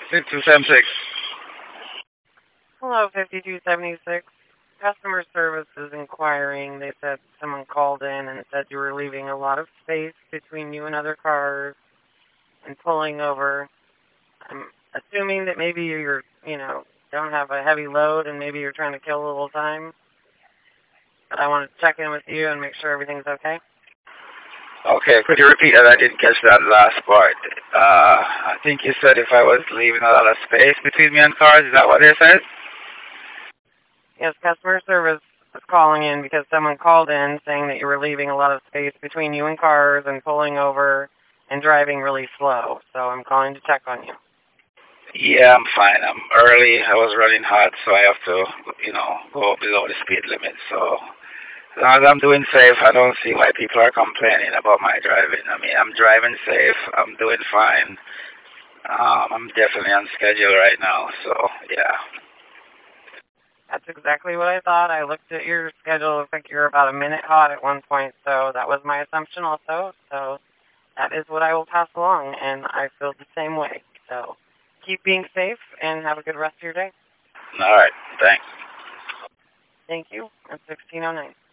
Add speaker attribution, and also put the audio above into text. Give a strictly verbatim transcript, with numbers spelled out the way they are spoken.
Speaker 1: fifty-two seventy-six.
Speaker 2: Hello, fifty-two seventy-six. Customer service is inquiring. They said someone called in and said you were leaving a lot of space between you and other cars and pulling over. I'm assuming that maybe you're, you know, don't have a heavy load and maybe you're trying to kill a little time. But I want to check in with you and make sure everything's okay.
Speaker 1: Okay, could you repeat that? I didn't catch that last part. Uh, I think you said if I was leaving a lot of space between me and cars, is that what they said?
Speaker 2: Yes, customer service is calling in because someone called in saying that you were leaving a lot of space between you and cars and pulling over and driving really slow. So I'm calling to check on you.
Speaker 1: Yeah, I'm fine. I'm early. I was running hot, so I have to, you know, go below the speed limit. So as long as I'm doing safe, I don't see why people are complaining about my driving. I mean, I'm driving safe. I'm doing fine. Um, I'm definitely on schedule right now, so yeah.
Speaker 2: That's exactly what I thought. I looked at your schedule. It looked like you were about a minute hot at one point, so that was my assumption also. So that is what I will pass along, and I feel the same way. So keep being safe and have a good rest of your day.
Speaker 1: All right. Thanks.
Speaker 2: Thank you. It's sixteen oh nine.